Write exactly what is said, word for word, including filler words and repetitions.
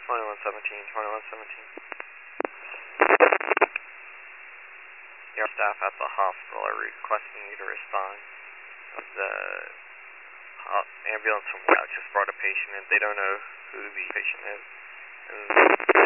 twenty-one seventeen, twenty-one seventeen. Your staff at the hospital are requesting you to respond. The uh, ambulance from Wow just brought a patient in. They don't know who the patient is. And